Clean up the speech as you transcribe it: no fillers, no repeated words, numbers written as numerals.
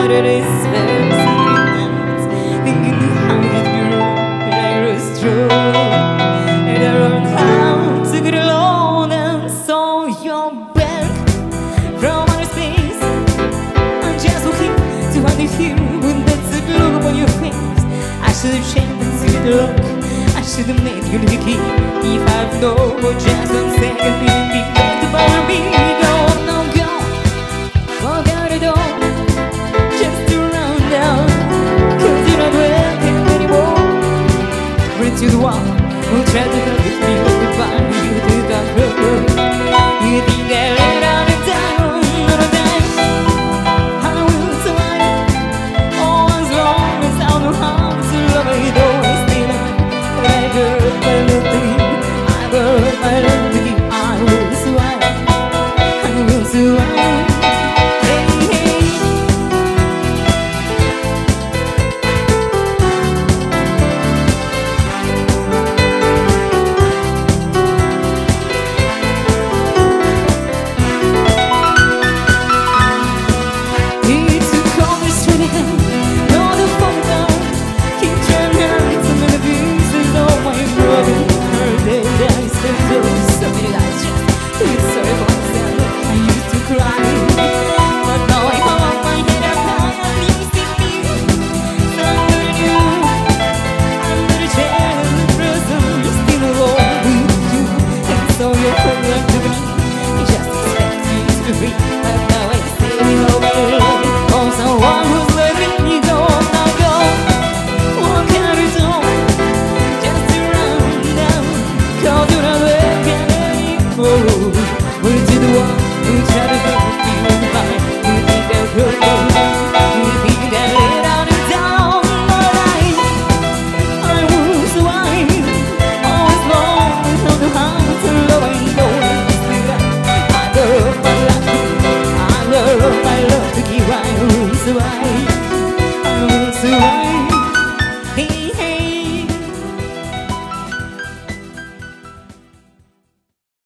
it is very silent, thinking how it grew, but I grew strong. And I learned how to get alone and saw your back from outer space. I'm just looking to find you, but that's a look upon your face. I should have changed and seen the look. I should have made you lucky. If I've known for just 1 second, you'd be back to bother me.